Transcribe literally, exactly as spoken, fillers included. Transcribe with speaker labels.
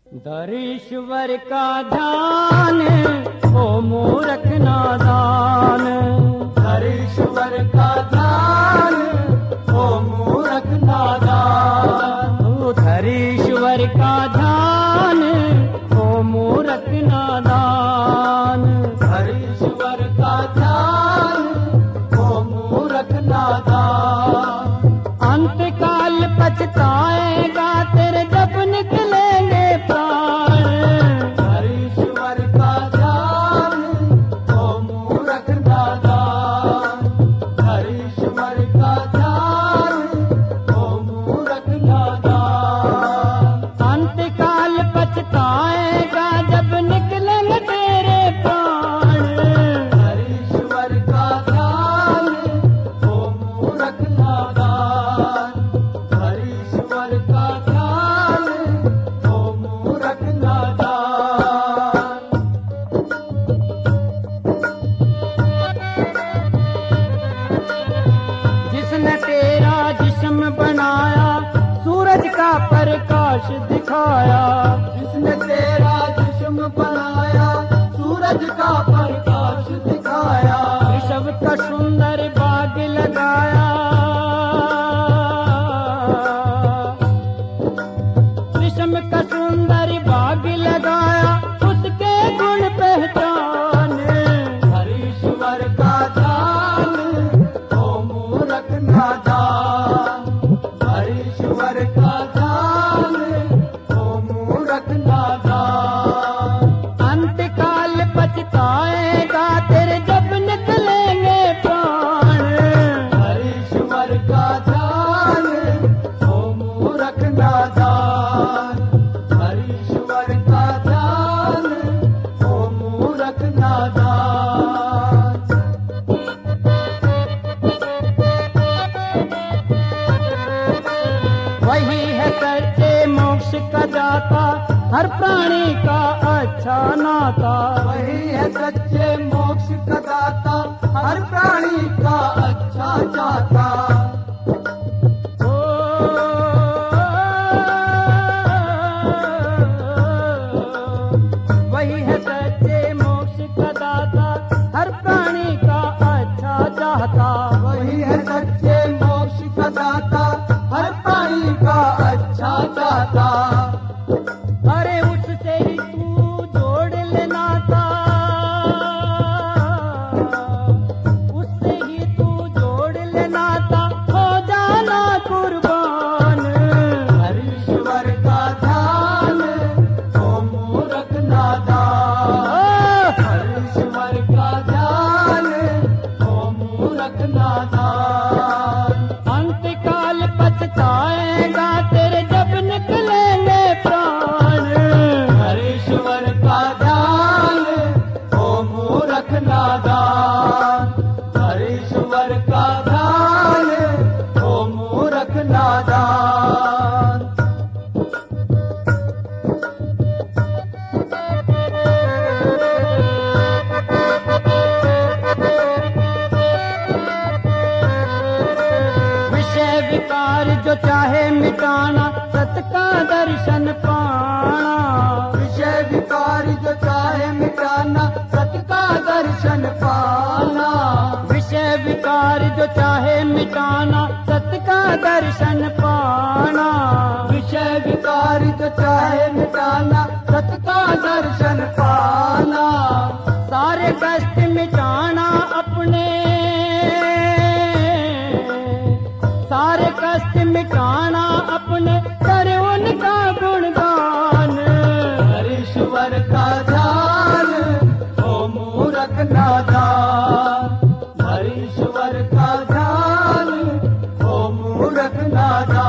Speaker 1: धरीश्वर का ध्यान ओ मूर्ख नादान,
Speaker 2: धरीश्वर का ध्यान ओ मूर्ख नादान,
Speaker 1: ओ धरीश्वर का ध्यान ओ मूर्ख नादान,
Speaker 2: धरीश्वर का ध्यान ओ मूर्ख नादान।
Speaker 1: अंतकाल पछताएगा तेरे जब निकलेंगे प्राण,
Speaker 2: धरीश्वर का ध्यान ओ मूर्ख नादान, धरीश्वर का ध्यान ओ मूर्ख नादान।
Speaker 1: अंतकाल पछताएगा जब निकलेंगे तेरे प्राण,
Speaker 2: धरीश्वर का ध्यान ओ मूर्ख नादान, धरीश्वर का ध्यान ओ मूर्ख नादान।
Speaker 1: जिसने तेरा जिस्म बनाया सूरज का प्रकाश दिखाया,
Speaker 2: जिसने तेरा जिस्म बनाया सूरज का प्रकाश दिखाया,
Speaker 1: ऋषभ का सुंदर बाग लगाया, ऋषभ का सुंदर बाग लगाया उसके गुण पहचाने,
Speaker 2: धरीश्वर का ध्यान ओ मूर्ख नादान, धरीश्वर का ध्यान ओ मूर्ख नादान।
Speaker 1: अंतकाल पछताएगा तेरे जब निकलेंगे प्राण,
Speaker 2: धरीश्वर का ध्यान ओ मूर्ख नादान, धरीश्वर का ध्यान ओ मूर्ख नादान।
Speaker 1: वही है सच्चे मोक्ष का दाता हर प्राणी का अच्छा नाता,
Speaker 2: वही है सच्चे मोक्ष का दाता हर प्राणी का अच्छा चाहता।
Speaker 1: ओ, वही है सच्चे मोक्ष का दाता हर प्राणी का अच्छा चाहता,
Speaker 2: वही है सच्चे मोक्ष का दाता हर प्राणी का अच्छा चाहता।
Speaker 1: अरे उससे ही तू जोड़ ले नाता, उससे ही तू जोड़ ले नाता हो जाना कुर्बान,
Speaker 2: धरीश्वर का ध्यान ओ मूर्ख नादान, धरीश्वर का ध्यान ओ मूर्ख नादान।
Speaker 1: अंतकाल पछताएगा तेरे जब निकलेंगे प्राण,
Speaker 2: धरीश्वर का ध्यान ओ मूर्ख नादान, धरीश्वर का ध्यान ओ मूर्ख नादान।
Speaker 1: विषय विकार जो चाहे मिटाना सत का दर्शन पाना,
Speaker 2: विषय विकार जो चाहे मिटाना सत का दर्शन पाना,
Speaker 1: विषय विकार जो चाहे मिटाना सत का दर्शन पाना,
Speaker 2: विषय विकार जो चाहे मिटाना सत का दर्शन पाना।
Speaker 1: सारे कष्ट मिटाना अपने, सारे कष्ट मिटाना अपने करे उनका गुणगान,
Speaker 2: धरीश्वर का ध्यान ओ मूर्ख नादान, धरीश्वर का ध्यान ओ मूर्ख नादान।